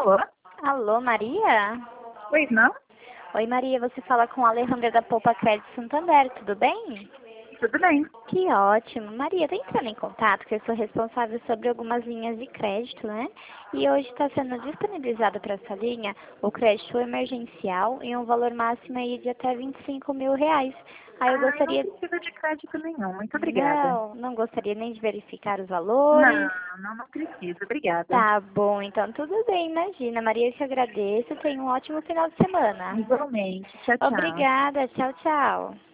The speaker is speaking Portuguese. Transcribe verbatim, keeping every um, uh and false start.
Alô? Alô, Maria? Pois não? Oi, Maria, você fala com a Alejandra da Poupa Crédito Santander, tudo bem? Tudo bem. Que ótimo. Maria, tô entrando em contato, que eu sou responsável sobre algumas linhas de crédito, né? E hoje está sendo disponibilizado para essa linha o crédito emergencial em um valor máximo aí de até vinte e cinco mil reais. Aí eu Ah, eu não gostaria... preciso de crédito nenhum. Muito obrigada. Não, não gostaria nem de verificar os valores. Não, não, não preciso. Obrigada. Tá bom, então tudo bem, imagina. Maria, eu te agradeço. Tenha um ótimo final de semana. Igualmente. Tchau, tchau. Obrigada, tchau, tchau.